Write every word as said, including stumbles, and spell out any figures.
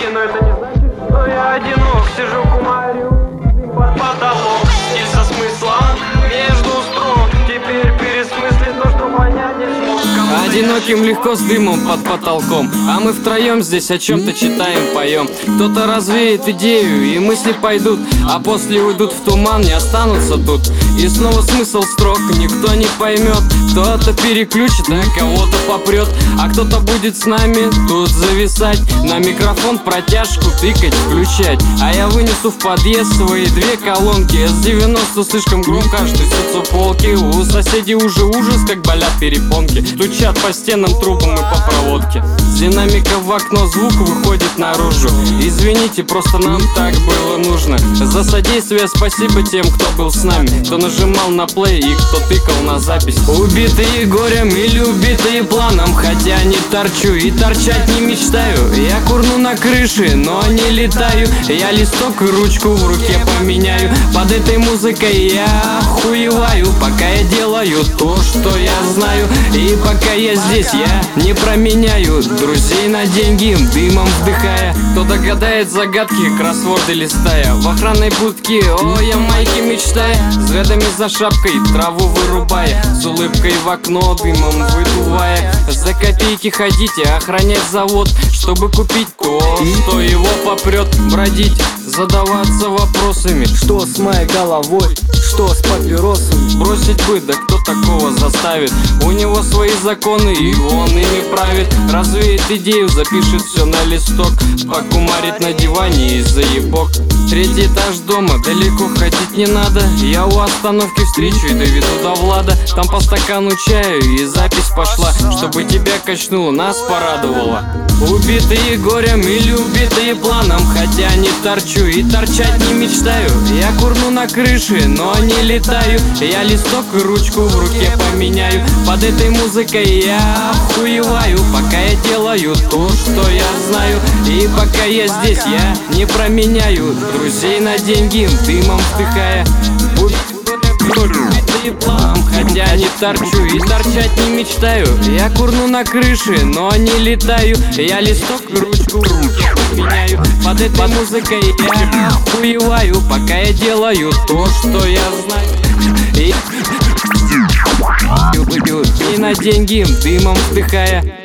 деньги, но это не значит, что я одинок. Сижу, кумарю под потолок и со смыслом между строк. Теперь пересмыслит то, что понять не смог. Одиноким легко с дымом под потолком, а мы втроем здесь о чем-то читаем, поем. Кто-то развеет идею, и мысли пойдут, а после уйдут в туман, не останутся тут. И снова смысл строк никто не поймет. Кто-то переключит, а кого-то попрет, а кто-то будет с нами тут зависать, на микрофон протяжку тыкать, включать. А я вынесу в подъезд свои две колонки. эс девяносто слишком громко, аж трясутся полки. У соседей уже ужас, как болят перепонки. Стучат по стенам, трубам и по проводке. С динамика в окно звук выходит наружу. Извините, просто нам так было нужно. За содействие спасибо тем, кто был с нами, кто нажимал на плей и кто тыкал на запись. Убитые горем или убитые планом, хотя не торчу и торчать не мечтаю. Я курну на крыше, но не летаю. Я листок и ручку в руке поменяю. Под этой музыкой я охуеваю, пока я делаю то, что я знаю. И пока я здесь, я не променяю друзей на деньги, дымом вдыхая. Кто догадает загадки, кроссворды листая. В охранной будке, о, я майки мечтая, взглядами за шапкой траву вырубая, с улыбкой в окно дымом выдувая. За копейки ходите охранять завод, чтобы купить то, что его попрет. Бродить, задаваться вопросами: что с моей головой, что с папиросами? Бросить бы, да кто такого заставит? У него свои законы, и он ими правит. Развеет идею, запишет все на листок, покумарит на диване и заебок. Третий этаж дома, далеко ходить не надо. Я у остановки встречу и доведу до Влада. Там по стакану чаю и запись пошла, чтобы тебя качнуло, нас порадовало. Убитые горем или убитые планом, хотя не торчу и торчать не мечтаю. Я курну на крыше, но не летаю. Я листок и ручку в руке поменяю. Под этой музыкой я охуеваю, пока я делаю то, что я знаю. И пока я здесь, я не променяю друзей на деньги, дымом вдыхая. Убитые планом, хотя не торчу и торчать не мечтаю. Я курну на крыше, но не летаю. Я листок и ручку в руке поменяю. Под этой музыкой я охуеваю, пока я делаю то, что я знаю. И, и на деньги, дымом вдыхая.